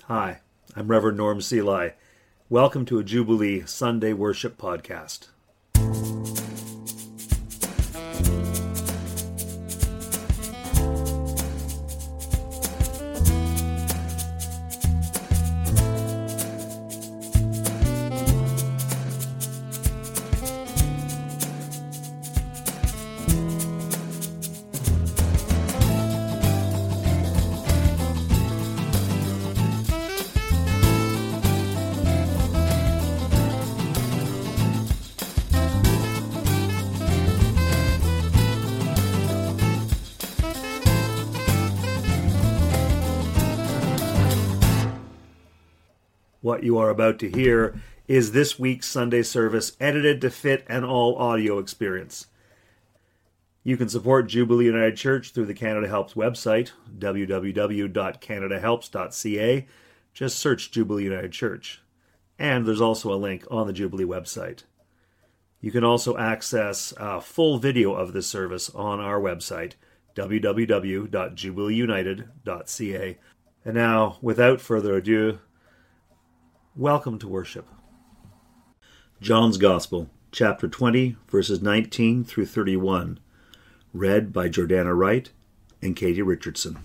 Hi, I'm Reverend Norm Seeley. Welcome to a Jubilee Sunday Worship Podcast. What you are about to hear is this week's Sunday service edited to fit an all-audio experience. You can support Jubilee United Church through the Canada Helps website, www.canadahelps.ca. Just search Jubilee United Church. And there's also a link on the Jubilee website. You can also access a full video of this service on our website, www.jubileeunited.ca. And now, without further ado, welcome to worship. John's Gospel, chapter 20, verses 19 through 31. Read by Jordana Wright and Katie Richardson.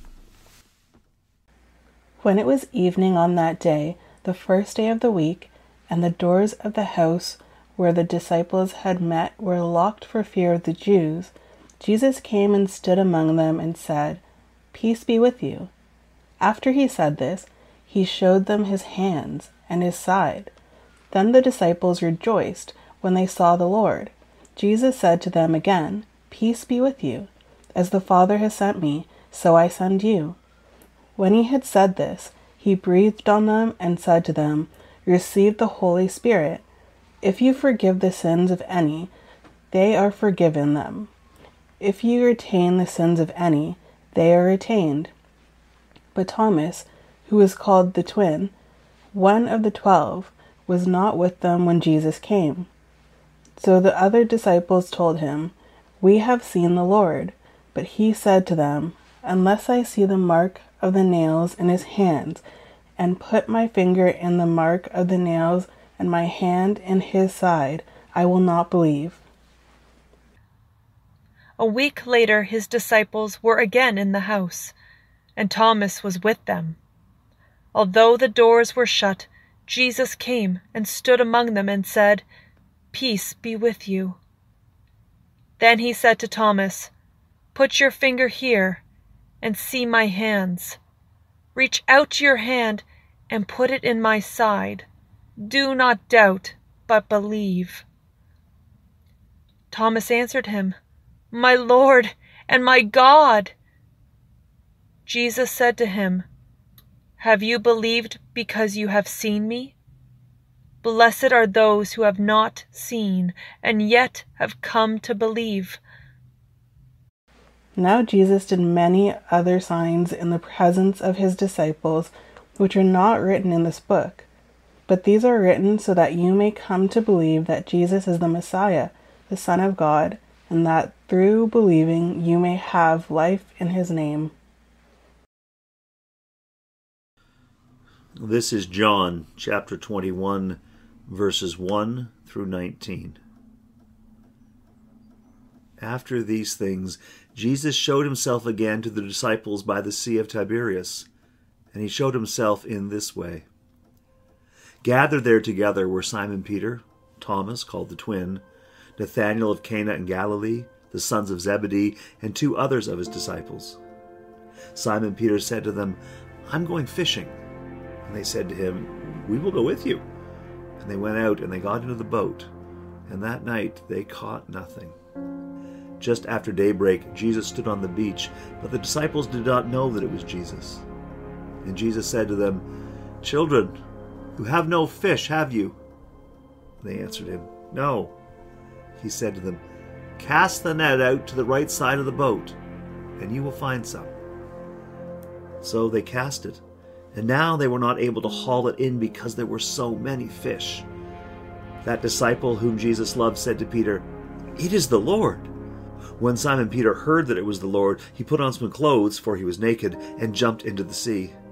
When it was evening on that day, the first day of the week, and the doors of the house where the disciples had met were locked for fear of the Jews, Jesus came and stood among them and said, "Peace be with you." After he said this, he showed them his hands and his side. Then the disciples rejoiced when they saw the Lord. Jesus said to them again, "Peace be with you. As the Father has sent me, so I send you." When he had said this, he breathed on them and said to them, "Receive the Holy Spirit. If you forgive the sins of any, they are forgiven them. If you retain the sins of any, they are retained." But Thomas, who was called the Twin, one of the 12, was not with them when Jesus came. So the other disciples told him, "We have seen the Lord." But he said to them, "Unless I see the mark of the nails in his hands, and put my finger in the mark of the nails and my hand in his side, I will not believe." A week later his disciples were again in the house, and Thomas was with them. Although the doors were shut, Jesus came and stood among them and said, "Peace be with you." Then he said to Thomas, "Put your finger here and see my hands. Reach out your hand and put it in my side. Do not doubt, but believe." Thomas answered him, "My Lord and my God." Jesus said to him, "Have you believed because you have seen me? Blessed are those who have not seen and yet have come to believe." Now Jesus did many other signs in the presence of his disciples, which are not written in this book. But these are written so that you may come to believe that Jesus is the Messiah, the Son of God, and that through believing you may have life in his name. This is John, chapter 21, verses 1 through 19. After these things, Jesus showed himself again to the disciples by the Sea of Tiberias, and he showed himself in this way. Gathered there together were Simon Peter, Thomas, called the Twin, Nathanael of Cana in Galilee, the sons of Zebedee, and 2 others of his disciples. Simon Peter said to them, "I'm going fishing." And they said to him, "We will go with you." And they went out and they got into the boat, and that night they caught nothing. Just after daybreak, Jesus stood on the beach, but the disciples did not know that it was Jesus. And Jesus said to them, "Children, you have no fish, have you?" They answered him, "No." He said to them, "Cast the net out to the right side of the boat, and you will find some." So they cast it, and now they were not able to haul it in because there were so many fish. That disciple whom Jesus loved said to Peter, "It is the Lord." When Simon Peter heard that it was the Lord, he put on some clothes, for he was naked, and jumped into the sea.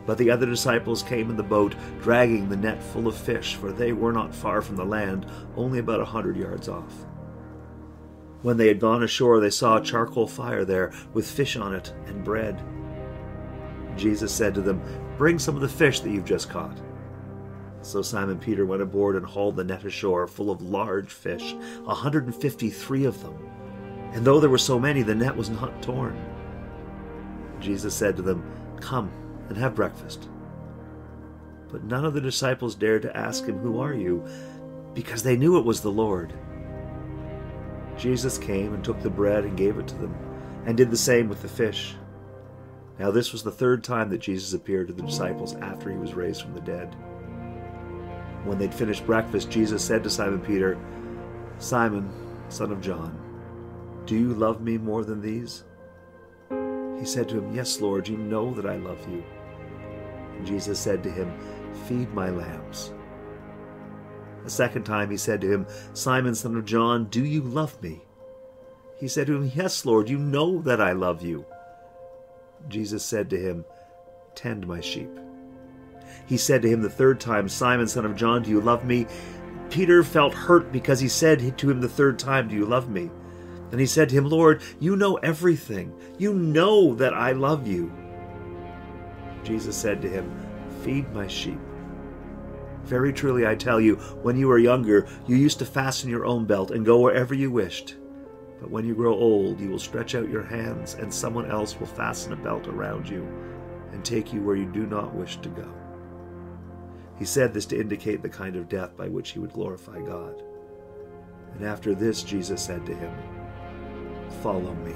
But the other disciples came in the boat, dragging the net full of fish, for they were not far from the land, only about 100 yards off. When they had gone ashore, they saw a charcoal fire there, with fish on it and bread. Jesus said to them, "Bring some of the fish that you've just caught." So Simon Peter went aboard and hauled the net ashore, full of large fish, 153 of them. And though there were so many, the net was not torn. Jesus said to them, "Come and have breakfast." But none of the disciples dared to ask him, "Who are you?" because they knew it was the Lord. Jesus came and took the bread and gave it to them, and did the same with the fish. Now this was the third time that Jesus appeared to the disciples after he was raised from the dead. When they'd finished breakfast, Jesus said to Simon Peter, "Simon, son of John, do you love me more than these?" He said to him, "Yes, Lord, you know that I love you." And Jesus said to him, "Feed my lambs." A second time he said to him, "Simon, son of John, do you love me?" He said to him, "Yes, Lord, you know that I love you." Jesus said to him, "Tend my sheep." He said to him the third time, "Simon, son of John, do you love me?" Peter felt hurt because he said to him the third time, "Do you love me?" And he said to him, "Lord, you know everything. You know that I love you." Jesus said to him, "Feed my sheep. Very truly I tell you, when you were younger, you used to fasten your own belt and go wherever you wished. But when you grow old, you will stretch out your hands, and someone else will fasten a belt around you and take you where you do not wish to go." He said this to indicate the kind of death by which he would glorify God. And after this, Jesus said to him, "Follow me."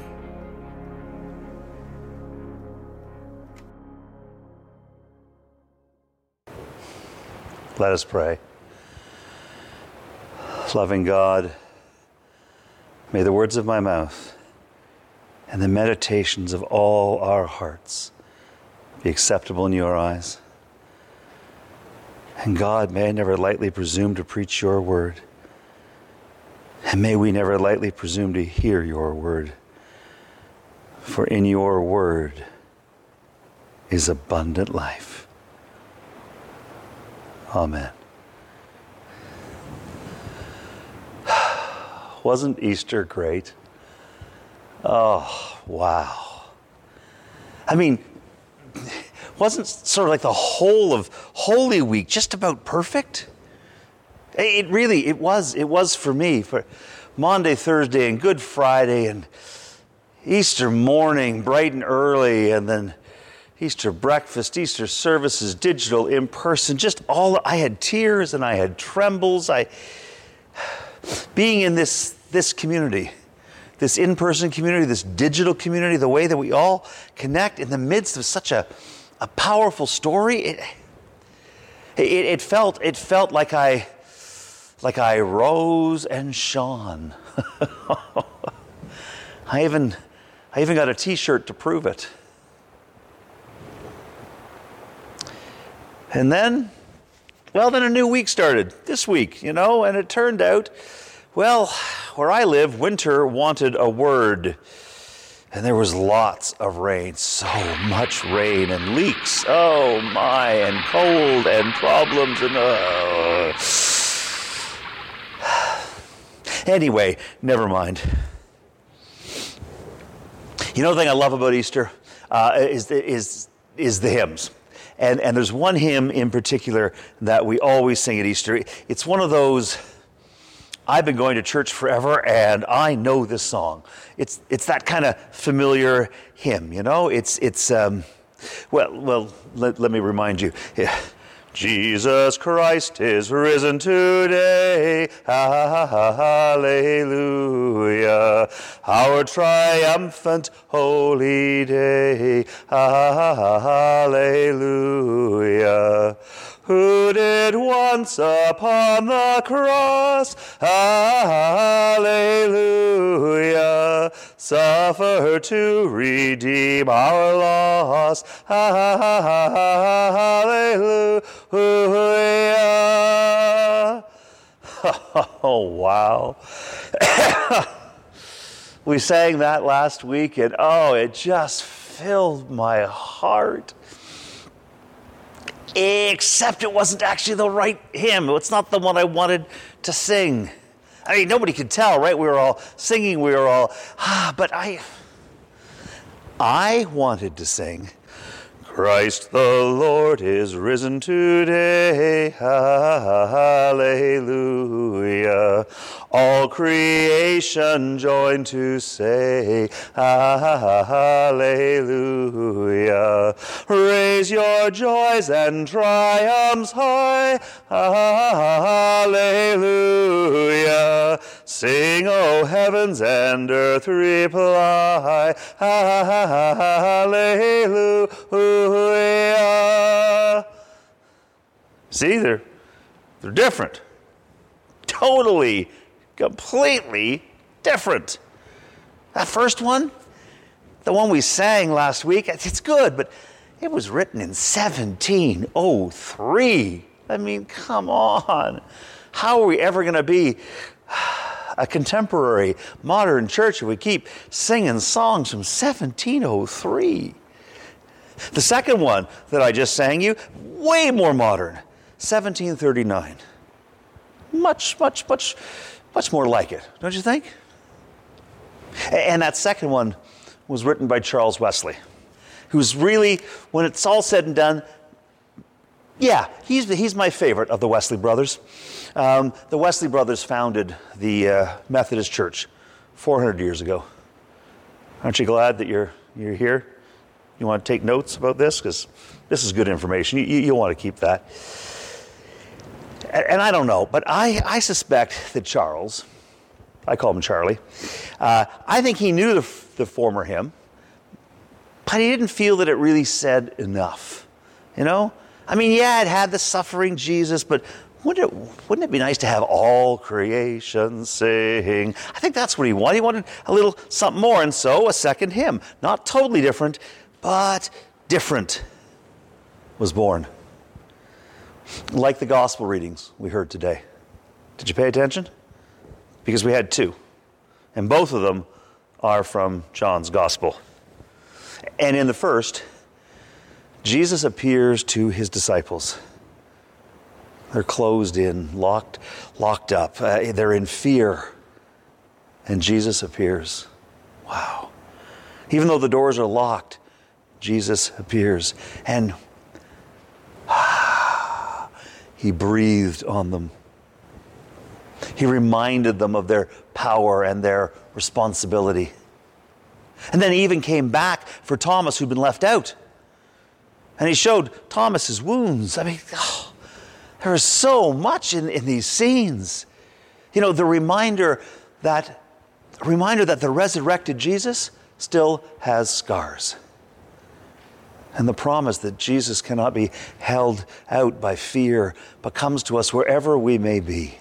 Let us pray. Loving God, may the words of my mouth and the meditations of all our hearts be acceptable in your eyes. And God, may I never lightly presume to preach your word. And may we never lightly presume to hear your word. For in your word is abundant life. Amen. Wasn't Easter great? Oh, wow. I mean, wasn't sort of like the whole of Holy Week just about perfect? It was for me, for Maundy, Thursday, and Good Friday, and Easter morning, bright and early, and then Easter breakfast, Easter services, digital, in person, just all. I had tears and I had trembles. Being in this community, this in-person community, this digital community, the way that we all connect in the midst of such a powerful story, it felt like I rose and shone. I even got a T-shirt to prove it. And then a new week started, this week, and it turned out, where I live, winter wanted a word. And there was lots of rain, so much rain and leaks, oh my, and cold and problems and Anyway, never mind. The thing I love about Easter is the hymns. And there's one hymn in particular that we always sing at Easter. It's one of those, I've been going to church forever and I know this song. It's that kind of familiar hymn, let me remind you. Yeah. Jesus Christ is risen today, hallelujah, our triumphant holy day, hallelujah. Who did once upon the cross, hallelujah, suffer to redeem our loss, hallelujah. Oh, wow. We sang that last week, and it just filled my heart. except it wasn't actually the right hymn. It's not the one I wanted to sing. I mean, nobody could tell, right? We were all singing, we were all, but I wanted to sing, Christ the Lord is risen today, hallelujah. All creation join to say, hallelujah. Raise your joys and triumphs high, hallelujah. Sing, O heavens, and earth reply, hallelujah. See, they're different. Totally, completely different. That first one, the one we sang last week, it's good, but it was written in 1703. I mean, come on. How are we ever going to be a contemporary, modern church if we keep singing songs from 1703? The second one that I just sang you, way more modern, 1739. Much more like it, don't you think? And that second one was written by Charles Wesley, who's really, when it's all said and done, yeah, he's my favorite of the Wesley brothers. The Wesley brothers founded the Methodist Church 400 years ago. Aren't you glad that you're here? You want to take notes about this? Because this is good information. You'll want to keep that. And I don't know, but I suspect that Charles, I call him Charlie, I think he knew the former hymn, but he didn't feel that it really said enough. You know? I mean, yeah, it had the suffering Jesus, but wouldn't it be nice to have all creation sing? I think that's what he wanted. He wanted a little something more, and so a second hymn, not totally different, but different, was born. Like the gospel readings we heard today. Did you pay attention? Because we had two, and both of them are from John's gospel. And in the first, Jesus appears to his disciples. They're closed in, locked up. They're in fear. And Jesus appears. Wow. Even though the doors are locked, Jesus appears. And he breathed on them. He reminded them of their power and their responsibility. And then he even came back for Thomas, who'd been left out. And he showed Thomas his wounds. I mean, there is so much in these scenes. You know, the reminder that the resurrected Jesus still has scars. And the promise that Jesus cannot be held out by fear, but comes to us wherever we may be.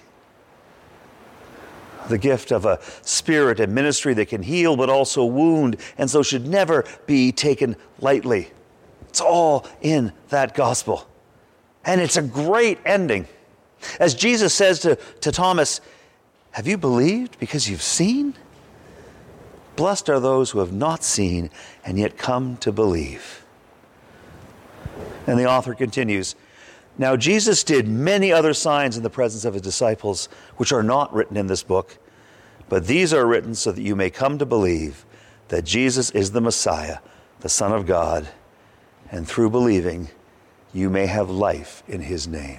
The gift of a spirit and ministry that can heal but also wound, and so should never be taken lightly. It's all in that gospel. And it's a great ending. As Jesus says to Thomas, have you believed because you've seen? Blessed are those who have not seen and yet come to believe. And the author continues, now Jesus did many other signs in the presence of his disciples, which are not written in this book, but these are written so that you may come to believe that Jesus is the Messiah, the Son of God, and through believing, you may have life in his name.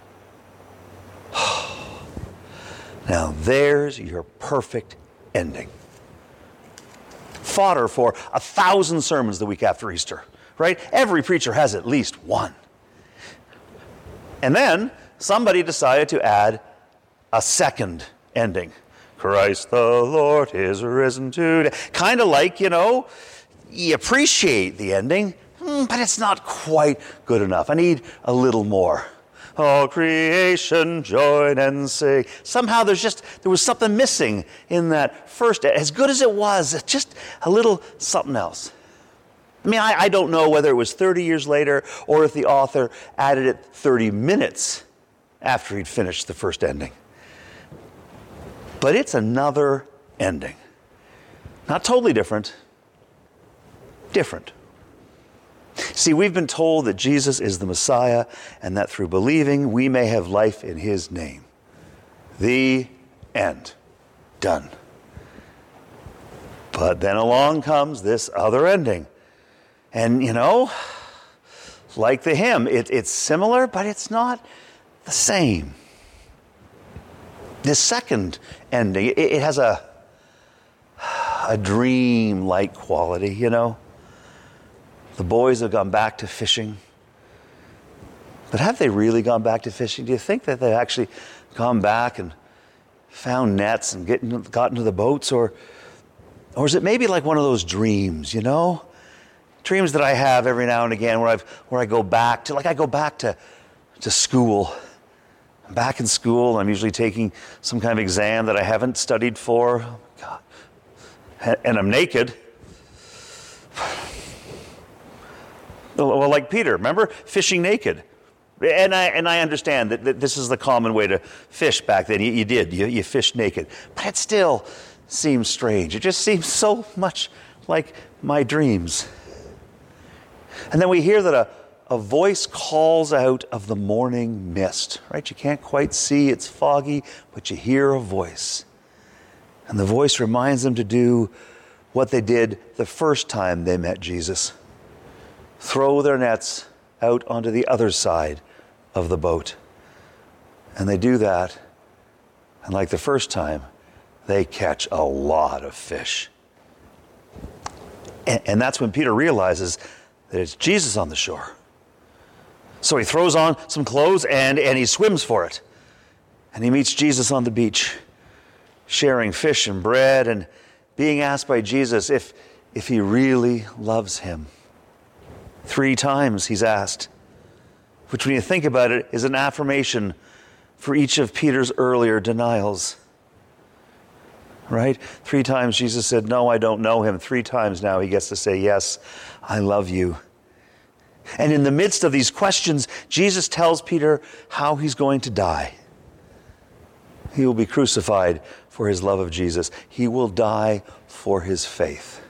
Now there's your perfect ending. Fodder for 1,000 sermons the week after Easter, right? Every preacher has at least one. And then somebody decided to add a second ending. Christ the Lord is risen today. Kind of like, you appreciate the ending, but it's not quite good enough. I need a little more. All creation join and sing. Somehow there was something missing in that first, as good as it was, just a little something else. I mean, I don't know whether it was 30 years later or if the author added it 30 minutes after he'd finished the first ending. But it's another ending. Not totally different. Different. See, we've been told that Jesus is the Messiah and that through believing we may have life in his name. The end. Done. But then along comes this other ending. And, like the hymn, it's similar, but it's not the same. This second ending, it has a dream-like quality, The boys have gone back to fishing. But have they really gone back to fishing? Do you think that they've actually gone back and found nets and got into the boats? Or is it maybe like one of those dreams, Dreams that I have every now and again where I go back to school. I'm back in school. I'm usually taking some kind of exam that I haven't studied for. Oh my God. And I'm naked. Well, like Peter, remember? Fishing naked. And I understand that this is the common way to fish back then. You fished naked. But it still seems strange. It just seems so much like my dreams. And then we hear that a voice calls out of the morning mist, right? You can't quite see, it's foggy, but you hear a voice. And the voice reminds them to do what they did the first time they met Jesus. Throw their nets out onto the other side of the boat. And they do that, and like the first time, they catch a lot of fish. And that's when Peter realizes that it's Jesus on the shore. So he throws on some clothes and he swims for it. And he meets Jesus on the beach, sharing fish and bread and being asked by Jesus if he really loves him. 3 times he's asked, which when you think about it is an affirmation for each of Peter's earlier denials. Right? 3 times Jesus said, no, I don't know him. 3 times now he gets to say, yes, I love you. And in the midst of these questions, Jesus tells Peter how he's going to die. He will be crucified for his love of Jesus. He will die for his faith.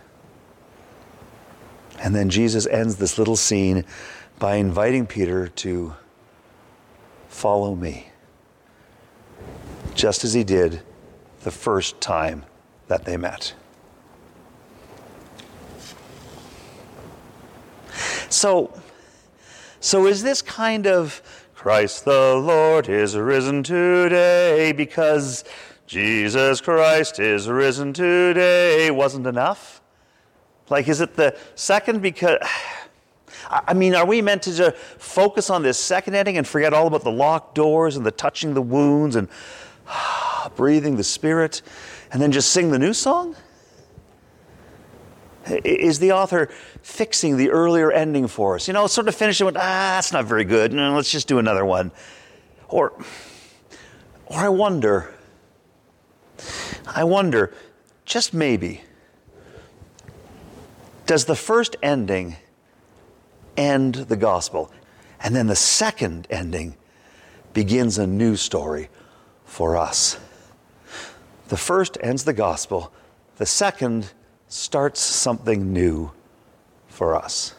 And then Jesus ends this little scene by inviting Peter to follow me, just as he did the first time that they met. So is this kind of Christ the Lord is risen today because Jesus Christ is risen today wasn't enough? Like, is it the second because... are we meant to just focus on this second ending and forget all about the locked doors and the touching the wounds and breathing the Spirit and then just sing the new song? Is the author fixing the earlier ending for us? Sort of finishing with, that's not very good. No, let's just do another one. Or I wonder, just maybe, does the first ending end the gospel? And then the second ending begins a new story for us. The first ends the gospel. The second starts something new for us.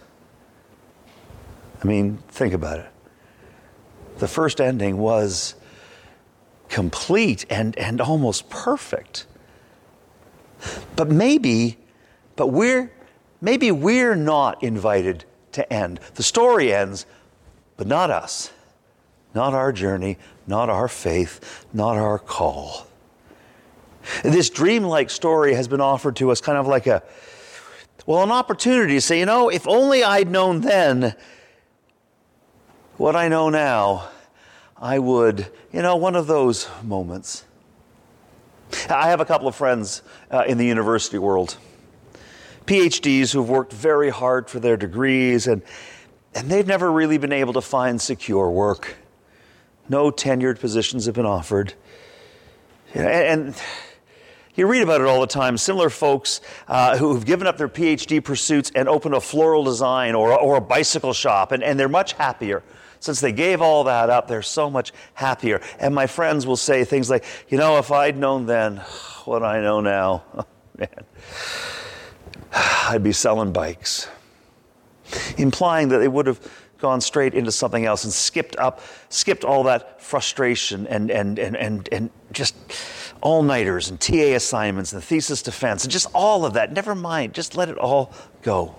Think about it. The first ending was complete and almost perfect. But maybe we're not invited to end. The story ends, but not us. Not our journey, not our faith, not our call. This dreamlike story has been offered to us kind of like an opportunity to say, if only I'd known then what I know now, I would, one of those moments. I have a couple of friends in the university world, PhDs who've worked very hard for their degrees, and they've never really been able to find secure work. No tenured positions have been offered. And you read about it all the time. Similar folks who've given up their PhD pursuits and opened a floral design or a bicycle shop, and they're much happier. Since they gave all that up, they're so much happier. And my friends will say things like, if I'd known then what I know now, oh, man, I'd be selling bikes. implying that they would have gone straight into something else and skipped all that frustration and just all-nighters and TA assignments and thesis defense and just all of that. Never mind, just let it all go.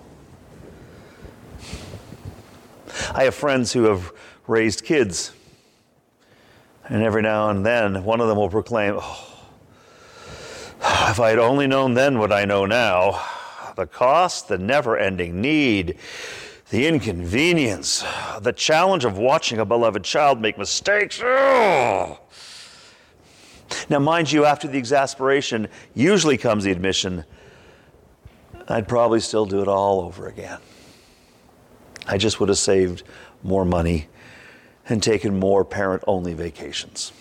I have friends who have raised kids, and every now and then one of them will proclaim, "Oh, if I had only known then what I know now, the cost, the never-ending need, the inconvenience, the challenge of watching a beloved child make mistakes. Oh." Now, mind you, after the exasperation usually comes the admission, I'd probably still do it all over again. I just would have saved more money and taken more parent-only vacations.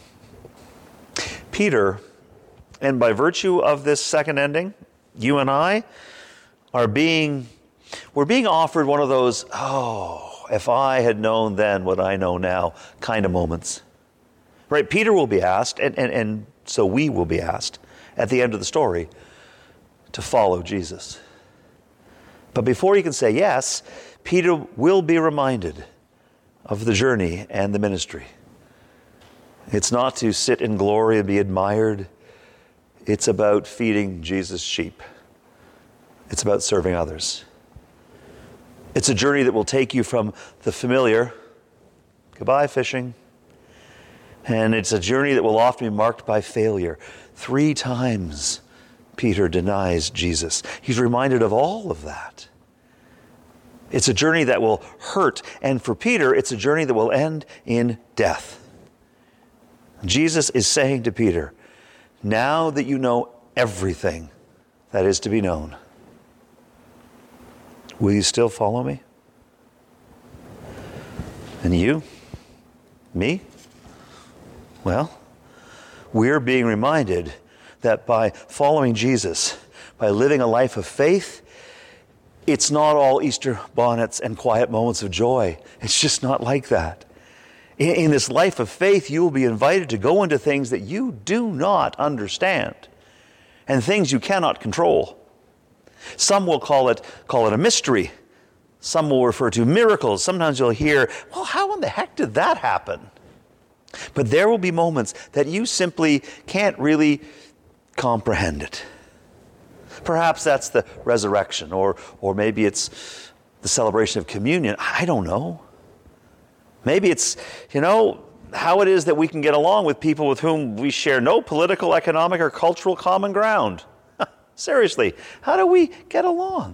Peter, and by virtue of this second ending, you and I we're being offered one of those, "Oh, if I had known then what I know now" kind of moments. Right? Peter will be asked, and so we will be asked at the end of the story to follow Jesus. But before you can say yes, Peter will be reminded of the journey and the ministry. It's not to sit in glory and be admired. It's about feeding Jesus' sheep. It's about serving others. It's a journey that will take you from the familiar, goodbye fishing, and it's a journey that will often be marked by failure. 3 times Peter denies Jesus. He's reminded of all of that. It's a journey that will hurt, and for Peter, it's a journey that will end in death. Jesus is saying to Peter, now that you know everything that is to be known, will you still follow me? And you? Me? Well, we're being reminded that by following Jesus, by living a life of faith, it's not all Easter bonnets and quiet moments of joy. It's just not like that. In this life of faith, you will be invited to go into things that you do not understand and things you cannot control. Some will call it a mystery. Some will refer to miracles. Sometimes you'll hear, well, how in the heck did that happen? But there will be moments that you simply can't really comprehend it. Perhaps that's the resurrection, or maybe it's the celebration of communion. I don't know. Maybe it's, how it is that we can get along with people with whom we share no political, economic, or cultural common ground. Seriously, how do we get along?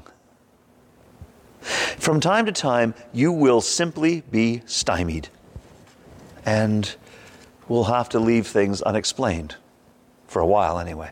From time to time, you will simply be stymied, and we'll have to leave things unexplained, for a while anyway.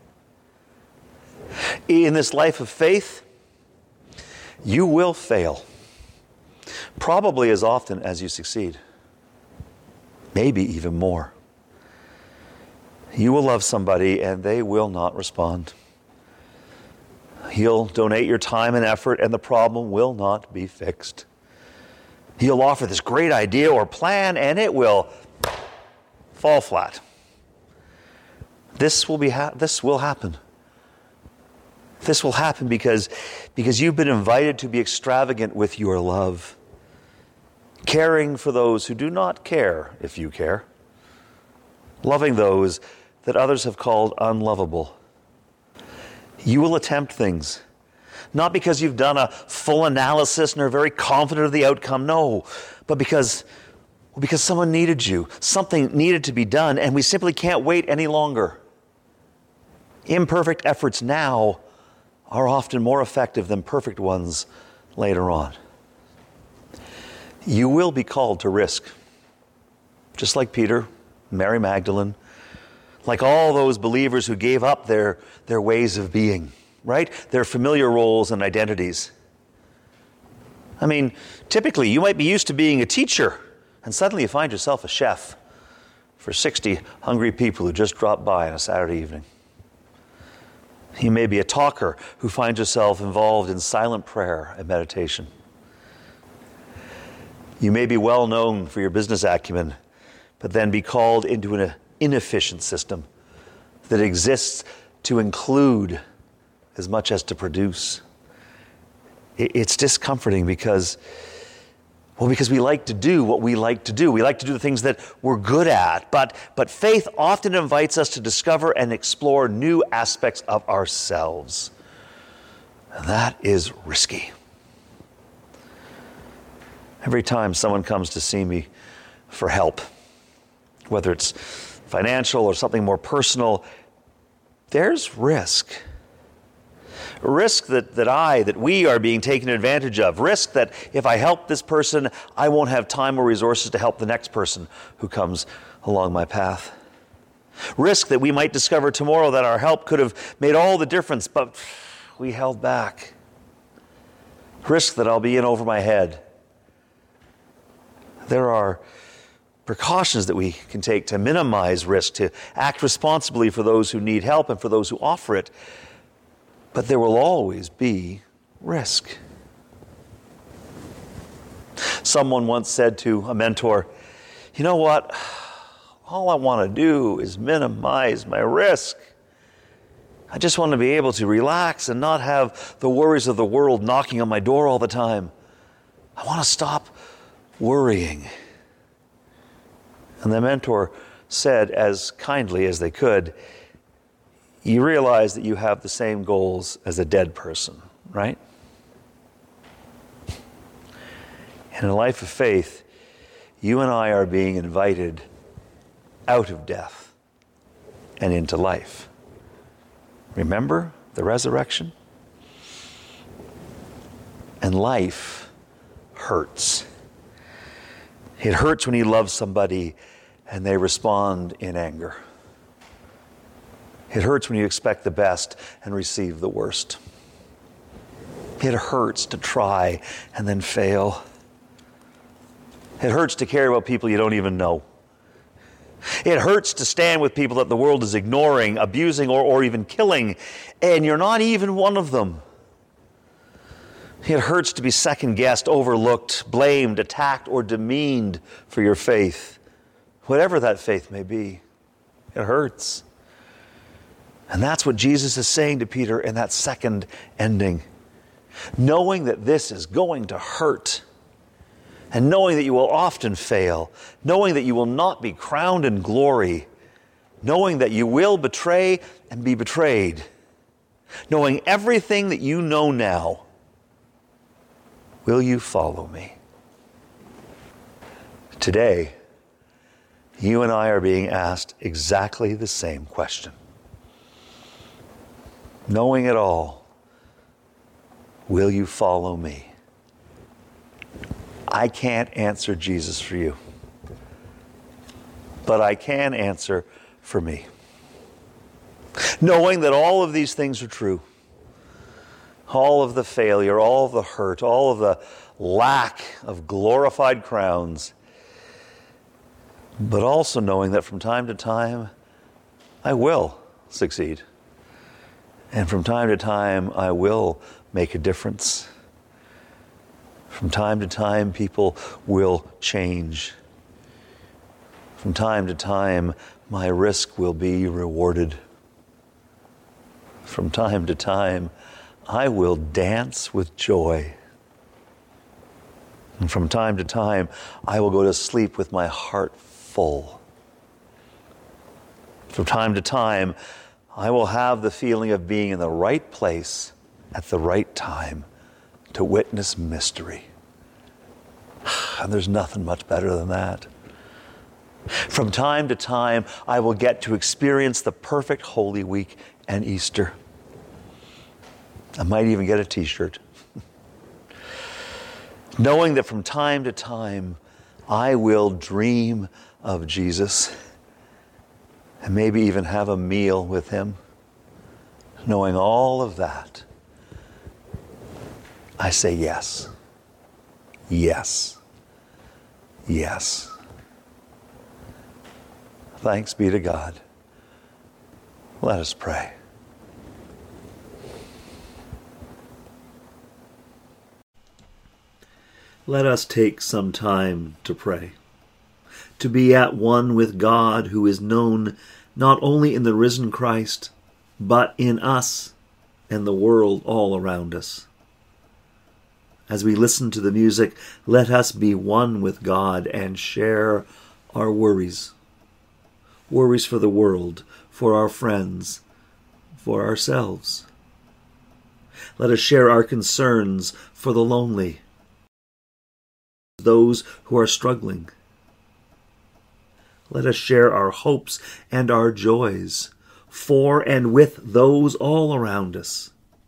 In this life of faith, you will fail, probably as often as you succeed, maybe even more. You will love somebody and they will not respond. You'll donate your time and effort and the problem will not be fixed. You'll offer this great idea or plan and it will fall flat. This will happen. This will happen because you've been invited to be extravagant with your love, caring for those who do not care if you care, loving those that others have called unlovable. You will attempt things, not because you've done a full analysis and are very confident of the outcome, no, but because someone needed you, something needed to be done, and we simply can't wait any longer. Imperfect efforts now are often more effective than perfect ones later on. You will be called to risk, just like Peter, Mary Magdalene, like all those believers who gave up their ways of being, right? Their familiar roles and identities. I mean, typically you might be used to being a teacher, and suddenly you find yourself a chef for 60 hungry people who just dropped by on a Saturday evening. You may be a talker who finds yourself involved in silent prayer and meditation. You may be well known for your business acumen, but then be called into an inefficient system that exists to include as much as to produce. It's discomforting because we like to do what we like to do. We like to do the things that we're good at. But faith often invites us to discover and explore new aspects of ourselves. And that is risky. Every time someone comes to see me for help, whether it's financial or something more personal, there's risk. Risk that we are being taken advantage of. Risk that if I help this person, I won't have time or resources to help the next person who comes along my path. Risk that we might discover tomorrow that our help could have made all the difference, but we held back. Risk that I'll be in over my head. There are precautions that we can take to minimize risk, to act responsibly for those who need help and for those who offer it. But there will always be risk. Someone once said to a mentor, "You know what? All I want to do is minimize my risk. I just want to be able to relax and not have the worries of the world knocking on my door all the time. I want to stop worrying." And the mentor said, as kindly as they could, "You realize that you have the same goals as a dead person, right?" In a life of faith, you and I are being invited out of death and into life. Remember the resurrection? And life hurts. It hurts when you love somebody and they respond in anger. It hurts when you expect the best and receive the worst. It hurts to try and then fail. It hurts to care about people you don't even know. It hurts to stand with people that the world is ignoring, abusing, or even killing, and you're not even one of them. It hurts to be second-guessed, overlooked, blamed, attacked, or demeaned for your faith. Whatever that faith may be, it hurts. And that's what Jesus is saying to Peter in that second ending. Knowing that this is going to hurt, and knowing that you will often fail, knowing that you will not be crowned in glory, knowing that you will betray and be betrayed, knowing everything that you know now, will you follow me? Today, you and I are being asked exactly the same question. Knowing it all, will you follow me? I can't answer Jesus for you, but I can answer for me. Knowing that all of these things are true, all of the failure, all of the hurt, all of the lack of glorified crowns, but also knowing that from time to time, I will succeed. And from time to time, I will make a difference. From time to time, people will change. From time to time, my risk will be rewarded. From time to time, I will dance with joy. And from time to time, I will go to sleep with my heart full. From time to time, I will have the feeling of being in the right place at the right time to witness mystery. And there's nothing much better than that. From time to time, I will get to experience the perfect Holy Week and Easter. I might even get a t-shirt. Knowing that from time to time, I will dream of Jesus and maybe even have a meal with him. Knowing all of that, I say yes. Yes. Yes. Thanks be to God. Let us pray. Let us take some time to pray, to be at one with God who is known not only in the risen Christ, but in us and the world all around us. As we listen to the music, let us be one with God and share our worries. Worries for the world, for our friends, for ourselves. Let us share our concerns for the lonely, those who are struggling. Let us share our hopes and our joys for and with those all around us.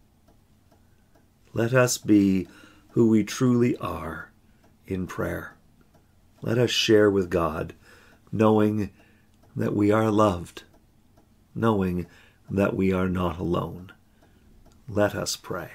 Let us be who we truly are in prayer. Let us share with God, knowing that we are loved, knowing that we are not alone. Let us pray.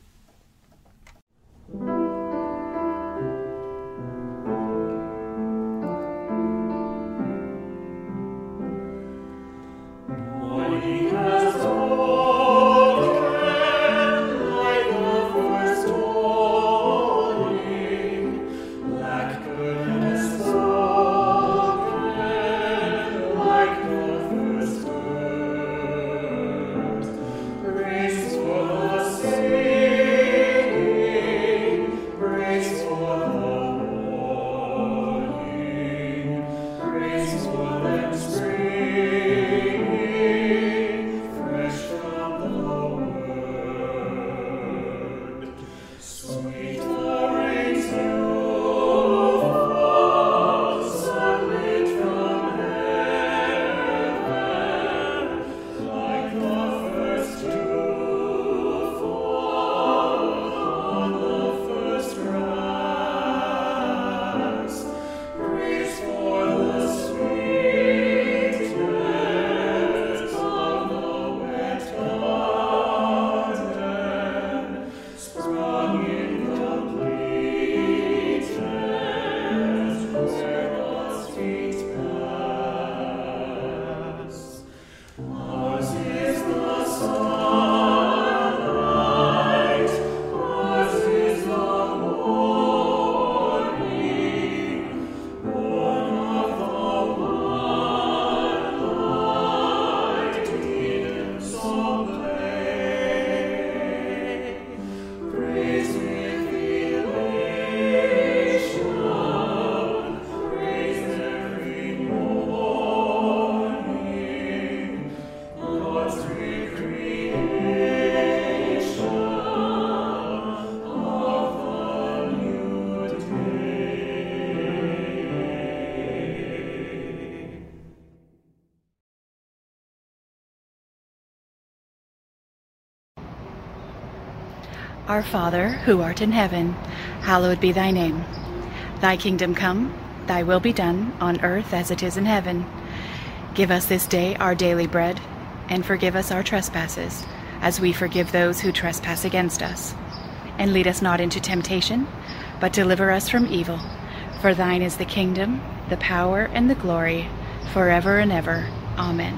Our Father, who art in heaven, hallowed be thy name. Thy kingdom come, thy will be done, on earth as it is in heaven. Give us this day our daily bread, and forgive us our trespasses, as we forgive those who trespass against us. And lead us not into temptation, but deliver us from evil. For thine is the kingdom, the power, and the glory, forever and ever. Amen.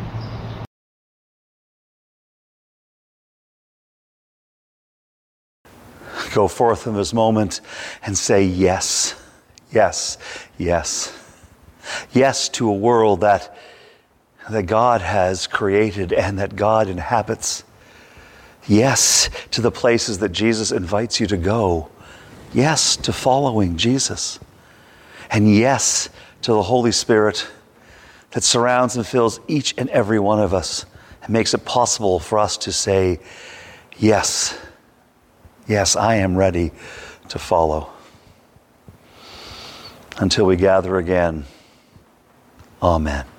Go forth in this moment and say yes, yes, yes. Yes to a world that God has created and that God inhabits. Yes to the places that Jesus invites you to go. Yes to following Jesus. And yes to the Holy Spirit that surrounds and fills each and every one of us and makes it possible for us to say, yes, yes, I am ready to follow. Until we gather again, amen.